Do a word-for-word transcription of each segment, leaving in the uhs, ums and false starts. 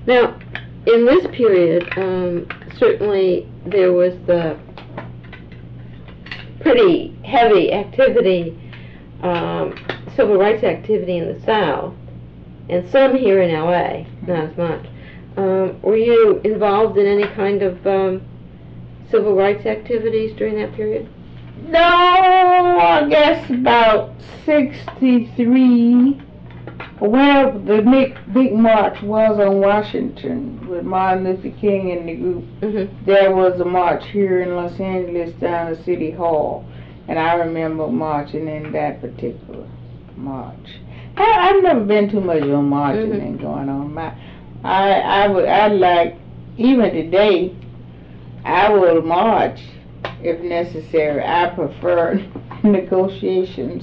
Now, in this period, um, certainly there was the pretty heavy activity, um, civil rights activity in the South, and some here in L A, not as much. Um, were you involved in any kind of um, civil rights activities during that period? No, I guess about sixty-three. Well, the big, big march was on Washington with Martin Luther King and the group. Mm-hmm. There was a march here in Los Angeles down to City Hall, and I remember marching in that particular march. I, I've never been too much on marching Mm-hmm. and going on. My, I, I would, I like, even today, I will march if necessary. I prefer negotiations.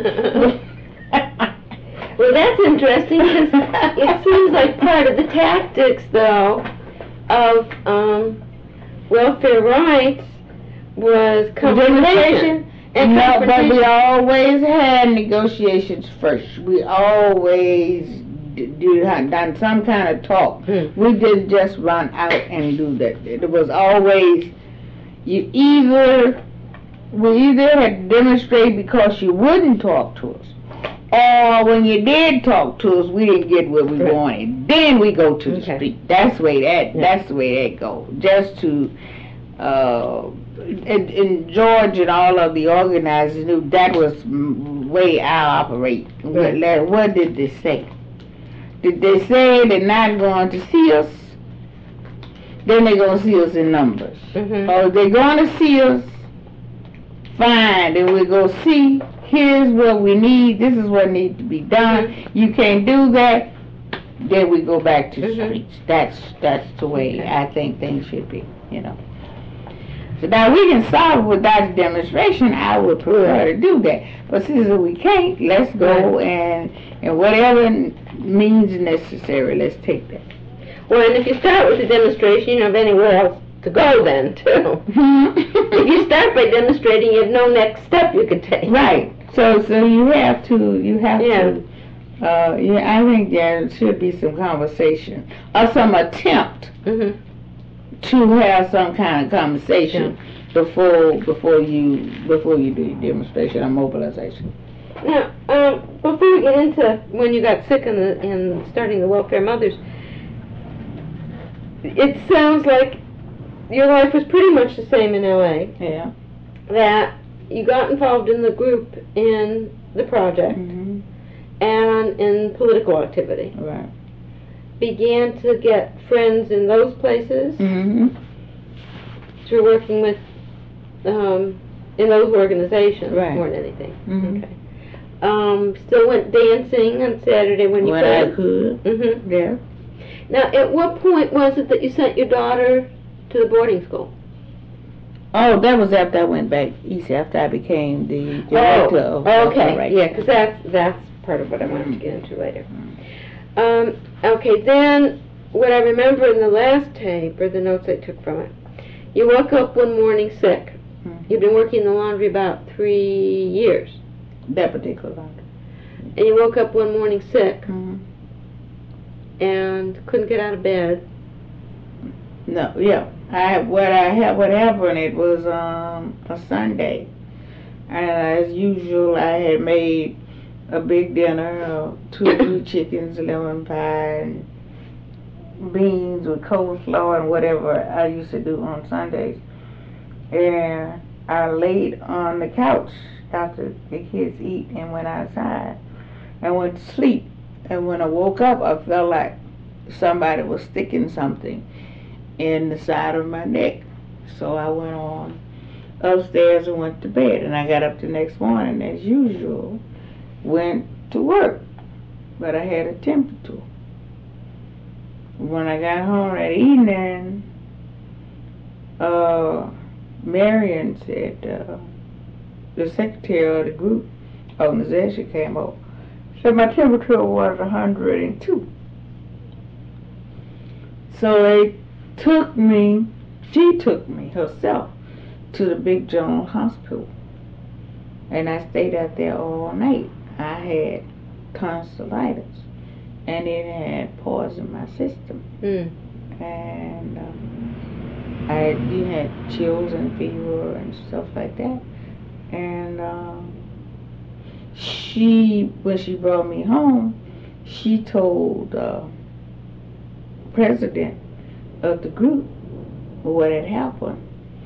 Well, that's interesting because it seems like part of the tactics, though, of um, welfare rights was confrontation and No, but confrontation. we always had negotiations first. We always d- do done some kind of talk. Hmm. We didn't just run out and do that. It was always you either we either had to demonstrate because you wouldn't talk to us, or when you did talk to us, we didn't get what we Right. wanted. Then we go to the Okay. street. That's the way that. Yeah. That's the way that go. Just to. Uh, in, in George and all of the organizers knew that was the way I operate. Right. What, what did they say? Did they say they're not going to see us? Then they're going to see us in numbers. Mm-hmm. Or if they're going to see us, fine, then we go see, here's what we need, this is what needs to be done. Mm-hmm. You can't do that, then we go back to the Mm-hmm. streets. That's, that's the way Okay. I think things should be, you know. So now we can solve it without a demonstration. I would prefer to do that. But since we can't, let's go and and whatever means necessary, let's take that. Well, and if you start with a demonstration, you don't have anywhere else to go then, too. If you start by demonstrating, you have no next step you could take. Right. So so you have to you have Yeah. to uh yeah, I think there should be some conversation or some attempt Mm-hmm. to have some kind of conversation before before you before you do your demonstration or mobilization. Now, um, before we get into when you got sick and, the, and starting the Welfare Mothers, it sounds like your life was pretty much the same in L A. Yeah. That you got involved in the group in the project Mm-hmm. and in political activity. Right. Began to get friends in those places Mm-hmm. through working with um, in those organizations Right. more than anything. Mm-hmm. Okay. Um, still went dancing on Saturday when you When I could. could. Mm-hmm. Yeah. Now, at what point was it that you sent your daughter to the boarding school? Oh, that was after I went back east, after I became the director oh, of okay. Right. Yeah, because that's that's part of what I wanted to get into later. Um, okay, then what I remember in the last tape, or the notes I took from it, you woke up one morning sick. Mm-hmm. You've been working in the laundry about three years, That particular laundry. and you woke up one morning sick Mm-hmm. and couldn't get out of bed. No, yeah. I what I had what happened it was um a Sunday, and as usual I had made a big dinner, uh, two or three chickens, lemon pie, and beans with coleslaw and whatever I used to do on Sundays. And I laid on the couch after the kids eat and went outside and went to sleep. And when I woke up, I felt like somebody was sticking something in the side of my neck. So I went on upstairs and went to bed. And I got up the next morning, as usual, went to work. But I had attempted to. When I got home that evening, uh, Marion said, uh, the secretary of the group organization came over, said my temperature was one hundred two. So they took me, she took me herself to the Big General Hospital. And I stayed out there all night. I had tonsillitis. and it had poisoned my system. Mm. And um, I you had chills and fever and stuff like that. And um, she, when she brought me home, she told the uh, president of the group what had happened.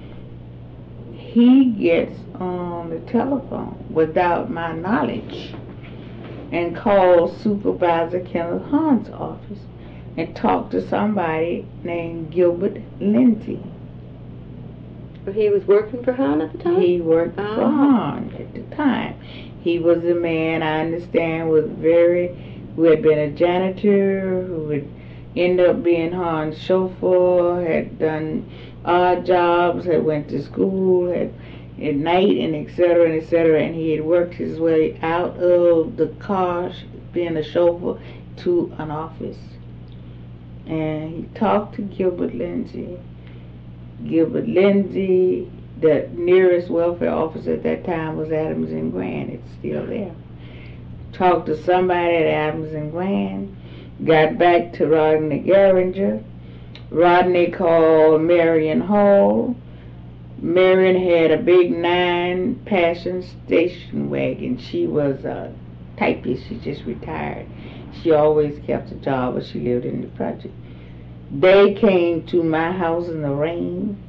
He gets on the telephone without my knowledge and calls Supervisor Kenneth Hahn's office and talked to somebody named Gilbert Lindsay. He was working for Hahn at the time? He worked oh. for Hahn at the time. He was a man, I understand, was very, who had been a janitor, who would end up being Hahn's chauffeur, had done odd jobs, had went to school, had at night, and et cetera, and et cetera, and he had worked his way out of the car, being a chauffeur, to an office. And he talked to Gilbert Lindsay. Gilbert Lindsay, the nearest welfare office at that time was Adams and Grand. It's still there. Talked to somebody at Adams and Grand. Got back to Rodney Garinger. Rodney called Marion Hall. Marion had a big nine Passion station wagon. She was a typist. She just retired. She always kept a job, but she lived in the project. They came to my house in the rain,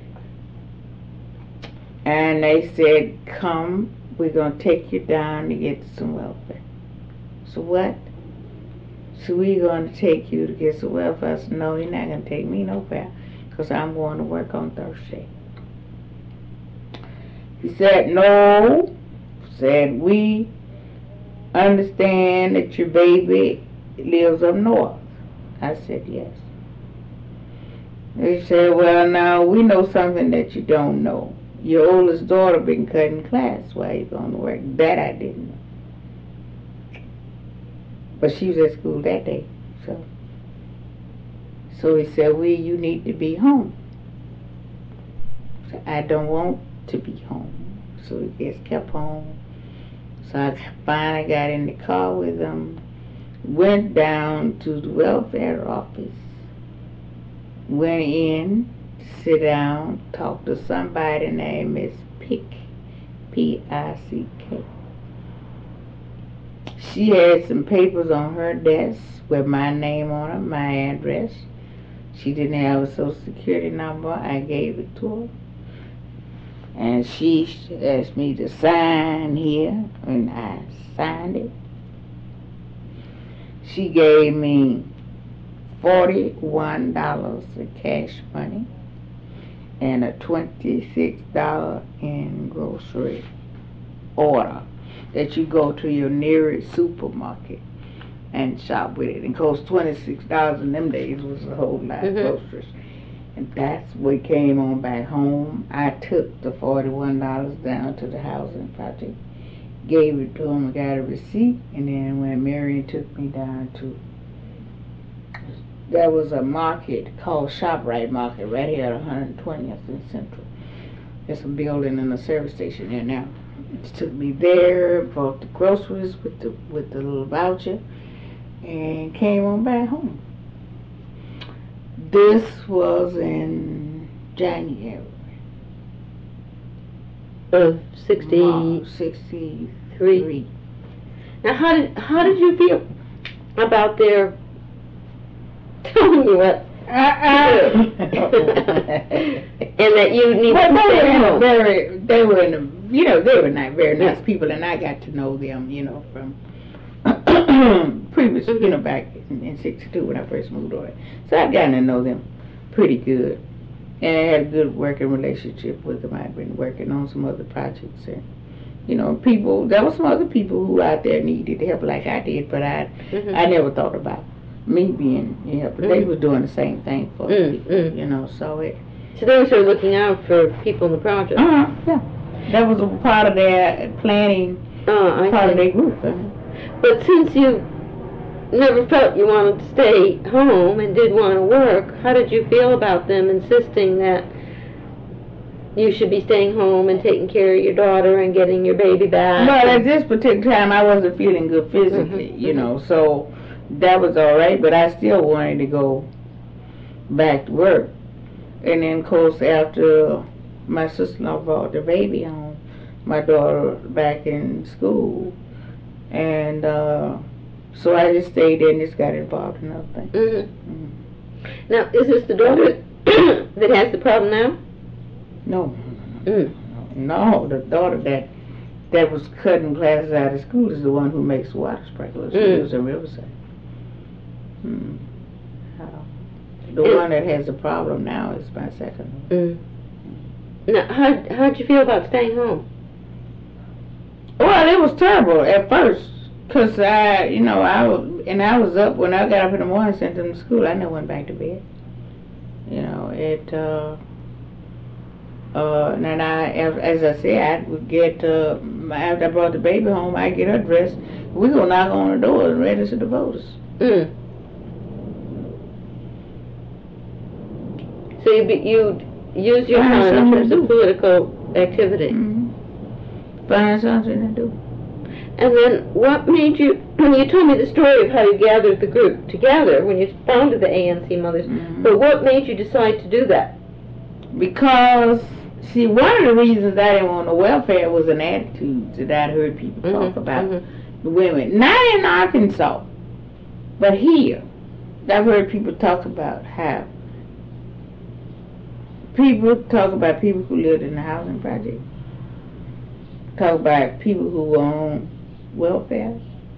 and they said, come, we're going to take you down to get some welfare. So what? So we're going to take you to get some welfare. I said, no, you're not going to take me nowhere, because I'm going to work on Thursday. He said, no. Said, we understand that your baby lives up north. I said, yes. They said, well, now, we know something that you don't know. Your oldest daughter been cutting class while you're going to work. That I didn't know. But she was at school that day. So so he said, well, you need to be home. So I don't want to be home. So he just kept home. So I finally got in the car with him, went down to the welfare office, went in, sit down, talked to somebody named Miss Pick, P I C K. She had some papers on her desk with my name on it, my address. She didn't have a social security number. I gave it to her. And she asked me to sign here, and I signed it. She gave me forty-one dollars in cash money and a twenty-six dollars in grocery order that you go to your nearest supermarket and shop with it. It cost twenty-six dollars in them days, was a whole lot of Mm-hmm. groceries. And that's what came on back home. I took the forty-one dollars down to the housing project, gave it to him, I got a receipt, and then when Marion took me down to, there was a market called ShopRite Market right here at one hundred twentieth in Central. There's a building and a service station there now. She took me there, bought the groceries with the with the little voucher, and came on back home. This was in January Of sixty of sixty-three. three. Now, how did how did you feel about their telling you what to do, and that you need Well, to they were stay in a home? very, they were in a, you know, they were not very nice people, and I got to know them, you know, from previous, you know, back in, in sixty-two when I first moved over. So I'd gotten to know them pretty good, and I had a good working relationship with them. I'd been working on some other projects, and you know, people. There were some other people who out there needed help like I did, but I, Mhm. I never thought about me being, you know, but they Mhm. was doing the same thing for Mm, people, mm. you know. So it. So they were sort of looking out for people in the project. Uh-huh, yeah. That was a part of their planning, Oh, I part of see. their group. Uh-huh. But since you never felt you wanted to stay home and did want to work, how did you feel about them insisting that you should be staying home and taking care of your daughter and getting your baby back? But at this particular time, I wasn't feeling good physically, Mhm, you mhm. know, so that was all right, but I still wanted to go back to work. And then, of course, after my sister-in-law brought the baby home, my daughter back in school, and uh, so I just stayed there and just got involved in other things. Mm-hmm. Mm-hmm. Now, is this the daughter that has the problem now? No, no, Mm. no, no, the daughter that that was cutting classes out of school is the one who makes water sprinklers. She Mm. lives in Riverside. Mm. Uh, the And- one that has the problem now is my second one. Mm. Now, how how'd you feel about staying home? Well, it was terrible at first, cause I, you know, I was, and I was up when I got up in the morning, sent them to school. I never went back to bed. You know, it. Uh, uh, and then I, as, as I said, I would get uh, after I brought the baby home, I get her dressed. We go knock on the door and register the voters. Mm. So you be, you use your Find time in something terms to of do. political activity. Mm-hmm. Find something to do. And then what made you, when you told me the story of how you gathered the group together when you founded the A N C Mothers, Mhm. but what made you decide to do that? Because, see, one of the reasons I didn't want no welfare was an attitude that I'd heard people talk Mhm, about mhm. the women. Not in Arkansas, but here. I've heard people talk about how people talk about people who lived in the housing project. Talk about people who were on welfare.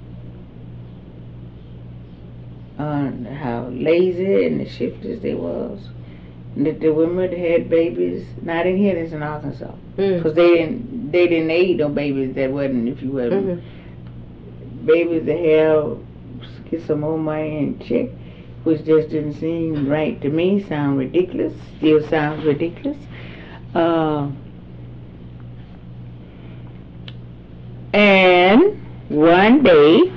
On how lazy and the shifters they was. And that the women that had babies, not in here, it's in Arkansas. Mm. Because they didn't, they didn't aid no babies that wasn't, if you will, Mhm. babies that have, get some more money and check, which just didn't seem right to me, sound ridiculous, still sounds ridiculous. Uh, and one day,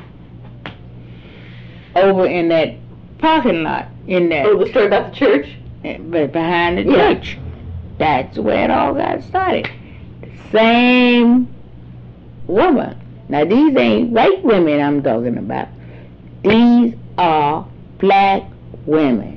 over in that parking lot, in that, Oh, the story about the church? but behind the Yeah. church, that's where it all got started. The same woman. Now these ain't white women I'm talking about. These are black women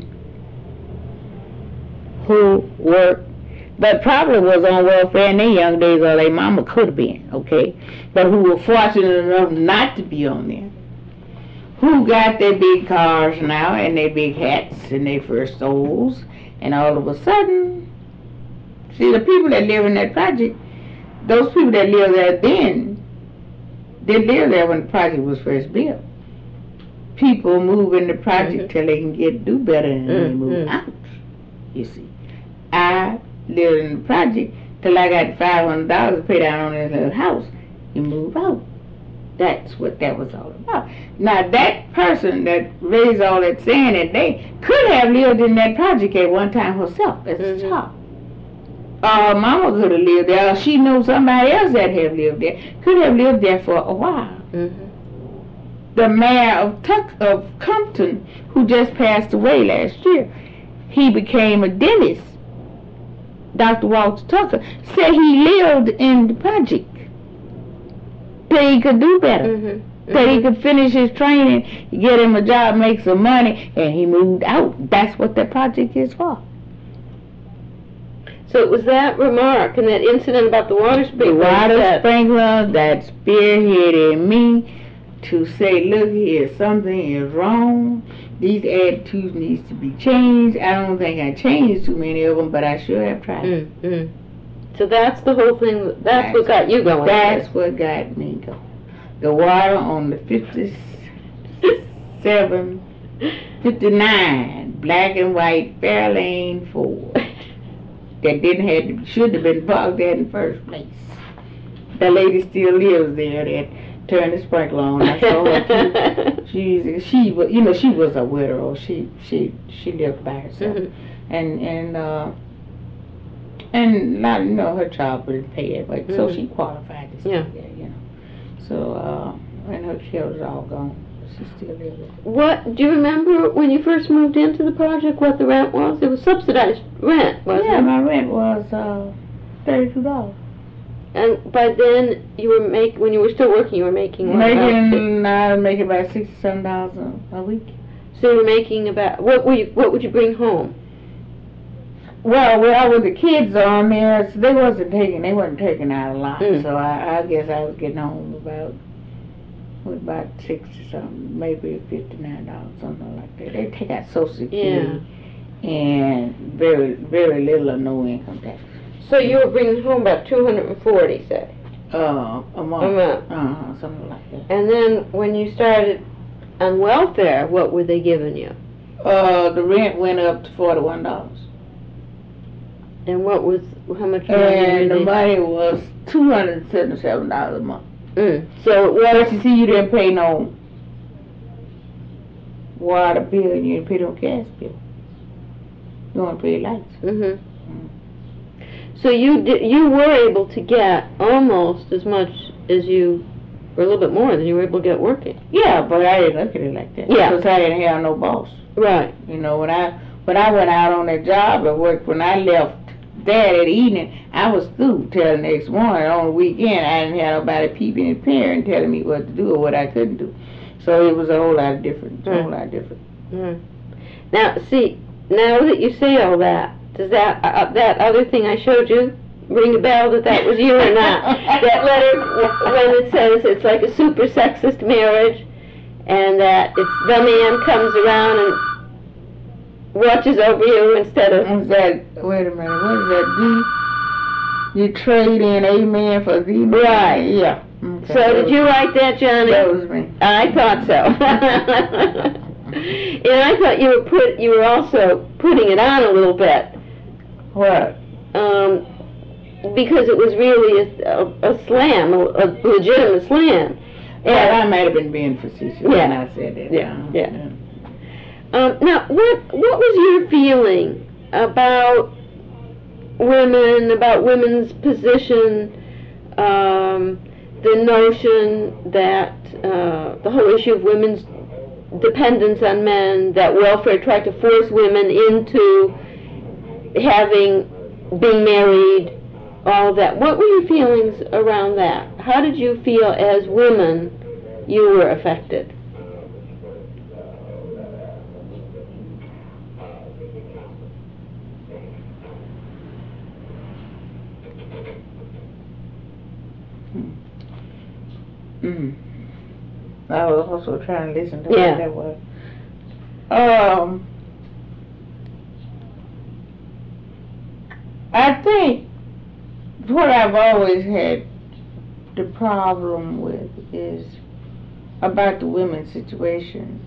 who work, but probably was on welfare in their young days, or their mama could have been, okay? But who were fortunate enough not to be on there. Who got their big cars now and their big hats and their first souls, and all of a sudden, see, the people that live in that project, those people that live there then, they lived there when the project was first built. People move in the project Mhm. till they can get do better and they Mm, move mm. out. You see, I lived in the project till I got five hundred dollars to pay down on this little house. You move out. That's what that was all about. Now that person that raised all that sand that day could have lived in that project at one time herself as Mhm. a child. Uh, Mama could have lived there. Or she knew somebody else that have lived there. Could have lived there for a while. Mhm. The mayor of Tuck of Compton, who just passed away last year, he became a dentist. Doctor Walter Tucker said he lived in the project. That he could do better. Mhm. That he Mhm. could finish his training, get him a job, make some money, and he moved out. That's what that project is for. So it was that remark and that incident about the water The sprinkler water that sprinkler that spearheaded me to say, look here, something is wrong. These attitudes needs to be changed. I don't think I changed too many of them, but I sure have tried. Mm, mm. So that's the whole thing. That's what got you going. That's what got me going. The water on the fifty-seven, fifty-nine black and white Fairlane Ford that didn't have, should have been parked there in the first place. The lady still lives there that turned the sprinkler on. I saw her too. She, she was, you know, she was a widow. She, she, she lived by herself, Mhm. and and uh, and not, you know, her child wouldn't pay it, but so Mhm. she qualified to stay Yeah. there, you know. So uh, and her children's all gone. She still lives there. What do you remember when you first moved into the project? What the rent was? It was subsidized rent, wasn't Yeah, it? my rent was uh, thirty-two dollars. And by then, you were make when you were still working, you were making what, making I was making about sixty-seven dollars a week. So you were making about what were you? What would you bring home? Well, well, with the kids on there, so they wasn't taking they wasn't taking out a lot. Mm. So I, I guess I was getting home about with about sixty something, maybe fifty-nine dollars, something like that. They take out Social Security Yeah. and very very little or no income tax. So you were bringing home about two hundred and forty, say, Uh, a month. a month. Uh-huh, something like that. And then when you started on welfare, what were they giving you? Uh, the rent went up to forty-one dollars. And what was how much money? And were the they- money was two hundred and seventy-seven dollars a month. Mm. So it But was. you see, you didn't pay no water bill, and you didn't pay no gas bill. You only pay lights. Mhm. So you did, you were able to get almost as much as you, or a little bit more than you were able to get working. Yeah, but I didn't look at it like that. Yeah. Because I didn't have no boss. Right. You know, when I when I went out on that job at work, when I left that at evening, I was through till the next morning. On the weekend, I didn't have nobody peeping and peering telling me what to do or what I couldn't do. So it was a whole lot of different, a whole Mm. lot of different. Mm. Now, see, now that you say all that, does that uh, that other thing I showed you ring a bell that that was you or not? That letter when it says it's like a super sexist marriage, and that it's the man comes around and watches over you instead of. What's that? Wait a minute. What is that? D? You trade in a man for the man? Right. Yeah. Okay. So did you write that, Johnny? That was me. I thought so. And I thought you were put you were also putting it on a little bit. What? Um, because it was really a, a, a slam, a, a legitimate slam. Well, I And, might have been being facetious Yeah. when I said that. Yeah, Uh, yeah. um, now, what what was your feeling about women, about women's position, um, the notion that uh, the whole issue of women's dependence on men, that welfare tried to force women into having, being married, all of that. What were your feelings around that? How did you feel as women you were affected? Mm. I was also trying to listen to Yeah. what that was. Um, I think what I've always had the problem with is about the women's situation.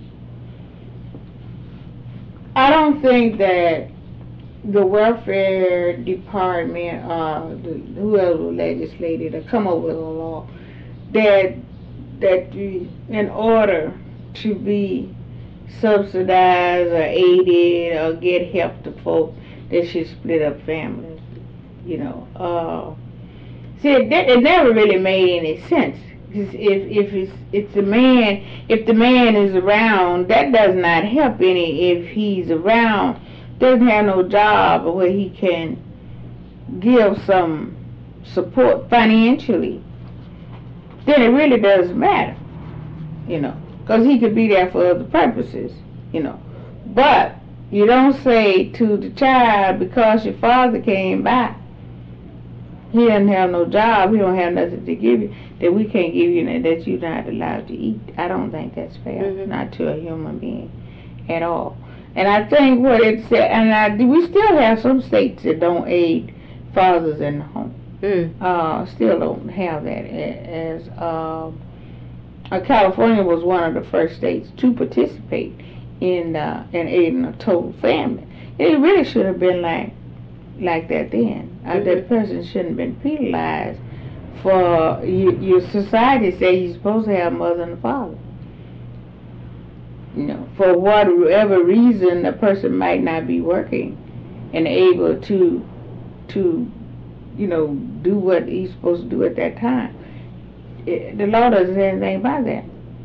I don't think that the welfare department, uh, the, whoever legislated or come up with a law that that you, in order to be subsidized or aided or get help to folk, they should split up families. You know, uh, see, it, it never really made any sense. 'Cause if if it's it's a man, if the man is around, that does not help any. If he's around, doesn't have no job where he can give some support financially, then it really doesn't matter, you know, because he could be there for other purposes, you know. But you don't say to the child, because your father came by, he doesn't have no job, he don't have nothing to give you, that we can't give you, that you're not allowed to eat. I don't think that's fair, Mhm. not to a human being at all. And I think what it said, and I, we still have some states that don't aid fathers in the home. Mm. Uh, still don't have that. As uh, uh, California was one of the first states to participate in uh, in aiding a total family. It really should have been like like that then. Uh, Mhm. That person shouldn't have been penalized for you, your society say you're supposed to have a mother and a father. You know, for whatever reason, the person might not be working and able to to you know, do what he's supposed to do at that time. It, the law doesn't say anything about that.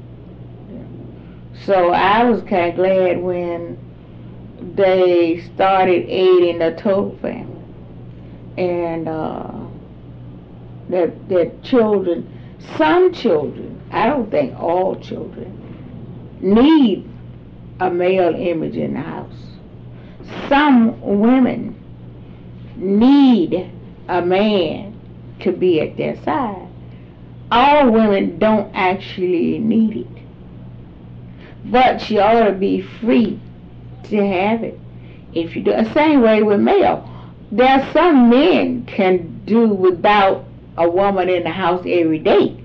So I was kind of glad when they started aiding the total family. And uh, that that children, some children, I don't think all children, need a male image in the house. Some women need a man to be at their side. All women don't actually need it. But you ought to be free to have it. If you do the same way with male. There are some men can do without a woman in the house every day.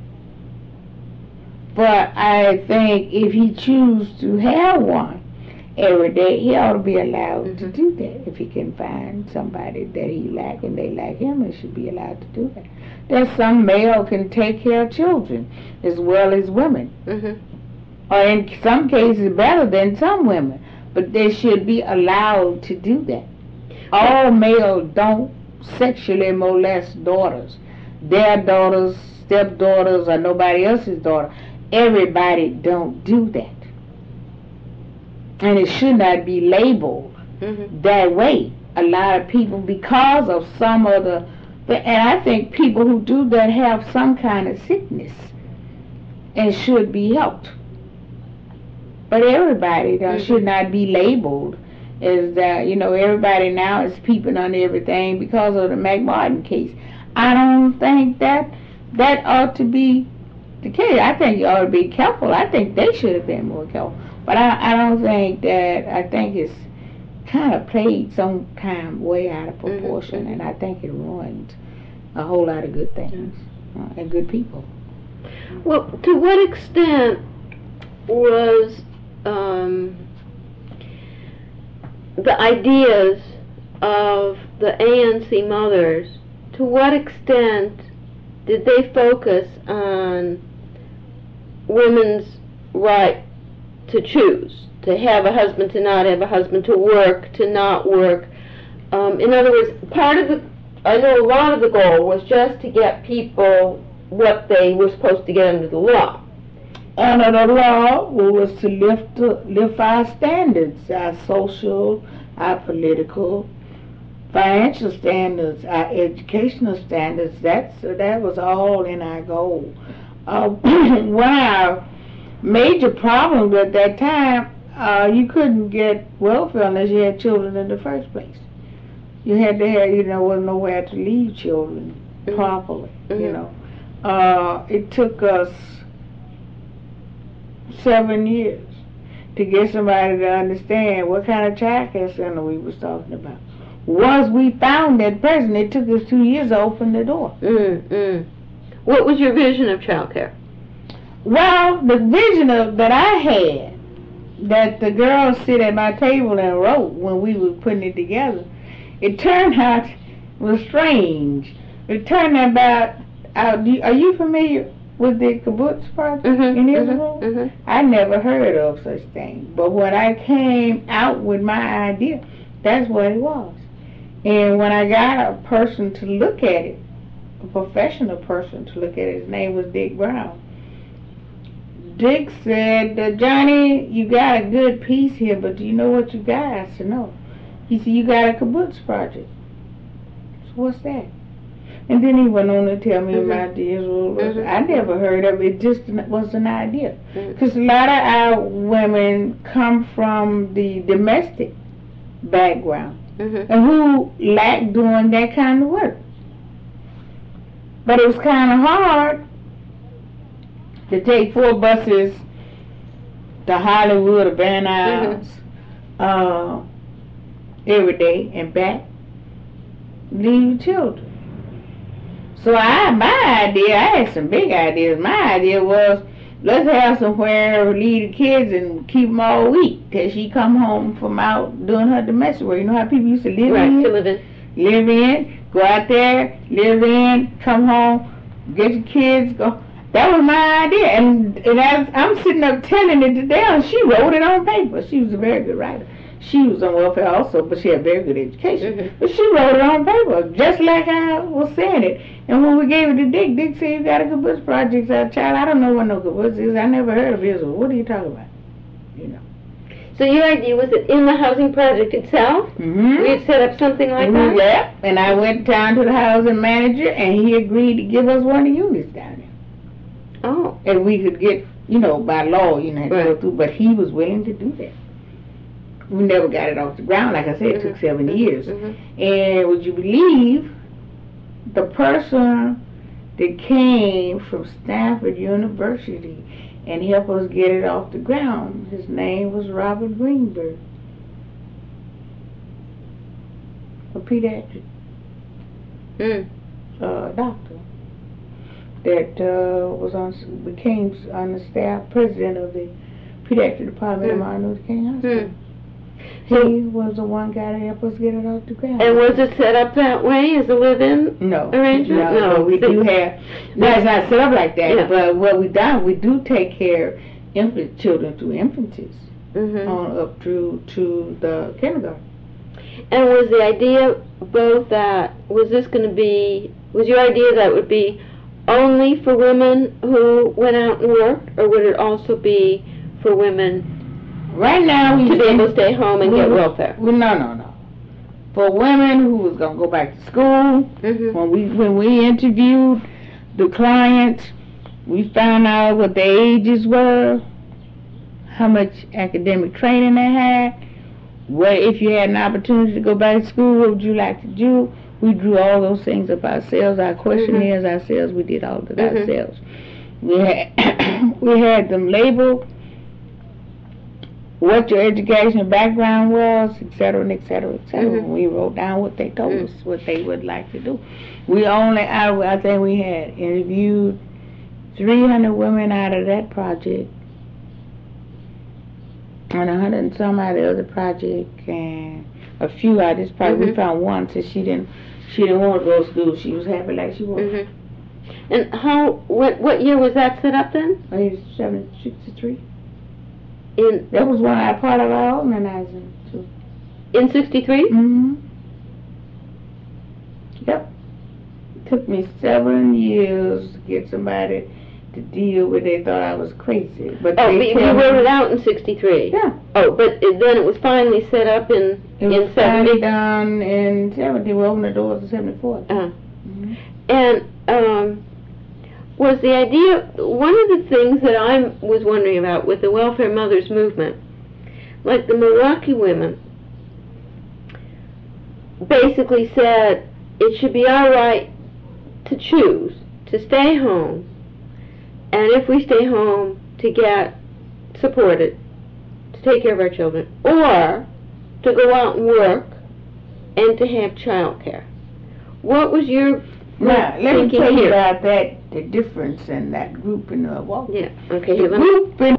But I think if he chooses to have one every day, he ought to be allowed mm-hmm. to do that. If he can find somebody that he like and they like him, he should be allowed to do that. There's some male can take care of children as well as women. Mm-hmm. Or in some cases better than some women. But they should be allowed to do that. All males don't sexually molest daughters. Their daughters, stepdaughters, or nobody else's daughter. Everybody don't do that. And it should not be labeled mm-hmm. that way. A lot of people, because of some of the, and I think people who do that have some kind of sickness and should be helped. But everybody uh, mm-hmm. should not be labeled as that, you know, everybody now is peeping on everything because of the McMartin case. I don't think that that ought to be the case. I think you ought to be careful. I think they should have been more careful. But I, I don't think that, I think it's kind of played some kind of way out of proportion, mm-hmm. and I think it ruined a whole lot of good things uh, and good people. Well, to what extent was um, the ideas of the A N C mothers, to what extent did they focus on women's right to choose, to have a husband, to not have a husband, to work, to not work? Um, in other words, part of the, I know a lot of the goal was just to get people what they were supposed to get under the law. Under the law was to lift lift our standards, our social, our political, financial standards, our educational standards. That's that was all in our goal. Uh, one of our major problems at that time, uh, you couldn't get welfare unless you had children in the first place. You had to have, you know, wasn't nowhere to leave children mm-hmm. properly. Mm-hmm. You know, uh, it took us seven years to get somebody to understand what kind of child care center we was talking about. Once we found that person, it took us two years to open the door. Mm-hmm. What was your vision of child care? Well, the vision of, that I had, that the girls sit at my table and wrote when we were putting it together, it turned out was strange. It turned about, uh, do, are you familiar with the Kibbutz Project mm-hmm, in Israel? Mm-hmm, mm-hmm. I never heard of such thing. But when I came out with my idea, that's what it was. And when I got a person to look at it, a professional person to look at it, his name was Dick Brown. Dick said, Johnny, you got a good piece here, but do you know what you got? I said, no. He said, you got a Kibbutz Project. So what's that? And then he went on to tell me mm-hmm. about the Israel. Mm-hmm. I never heard of it. It just was an idea. Because mm-hmm. a lot of our women come from the domestic background mm-hmm. and who lack doing that kind of work. But it was kind of hard to take four buses to Hollywood or Van Nuys mm-hmm. uh, every day and back, leave children. So I, my idea, I had some big ideas. My idea was, let's have somewhere leave the kids and keep them all week till she come home from out doing her domestic work. You know how people used to live right, in? to live in. Live in, go out there, live in, come home, get your kids, go. That was my idea. And, and I, I'm sitting up telling it to Dale, she wrote it on paper. She was a very good writer. She was on welfare also, but she had very good education. Mm-hmm. But she wrote it on paper, just like I was saying it. And when we gave it to Dick, Dick said, you got a Kibbutz Project, uh, child. I don't know what no Kibbutz is. I never heard of Israel. What are you talking about? You know. So your idea was that in the housing project itself, Mm-hmm. we had set up something like that? Yeah, and I went down to the housing manager, and he agreed to give us one of the units down there. Oh. And we could get, you know, by law, you know, had to go Right. through, but he was willing to do that. We never got it off the ground. Like I said, it took Mhm. seven Mhm. years. Mhm. And would you believe the person that came from Stanford University and helped us get it off the ground, his name was Robert Greenberg, a pediatric Mm. uh, doctor that uh, was on became on the staff president of the pediatric department Mm. of Martin Luther King Hospital. Mm. So- He was the one guy that helped us get it off the ground. And was it set up that way as a live-in? No. arrangement? No, No. we do have. No, it's not set up like that. Yeah. But what we done, we do take care of infant children through infancies Mm-hmm. on up through to the kindergarten. And was the idea both that, was this going to be, was your idea that it would be only for women who went out and worked, or would it also be for women Right now, we to be able to stay home and we- get welfare? Well, no, no, no. For women who was gonna go back to school, Mm-hmm. when we when we interviewed the clients, we found out what their ages were, how much academic training they had, what if you had an opportunity to go back to school, what would you like to do? We drew all those things up ourselves, our questionnaires ourselves. We did all of it Mhm. ourselves. We had we had them labeled what your educational background was, et cetera, and et cetera, et cetera. Mhm. We wrote down what they told Mm. us, what they would like to do. We only, I, I think we had interviewed three hundred women out of that project, and a hundred and some out of the other project, and a few out of this project. We Mhm. found one that she didn't, she didn't want to go to school. She was happy like she was. Mm-hmm. And how, what, what year was that set up then? Age seven sixty-three. In, That was one I part of our organizing too. in sixty-three? Mm-hmm. Yep. Took me seven years to get somebody to deal with. They thought I was crazy, but Oh, they but you tell me- wrote it out in sixty-three? Yeah. Oh, but it, then it was finally set up in, It in was finally seventy? done in seventy. We opened the doors in seventy-four. Uh, Mhm. And um, was the idea, one of the things that I was wondering about with the Welfare Mothers movement, like the Milwaukee women basically said it should be our right to choose to stay home, and if we stay home, to get supported, to take care of our children, or to go out and work and to have child care. What was your Now, let me thinking tell you here? about that, the difference in that group in Milwaukee. Yeah, okay, The here, let me, group in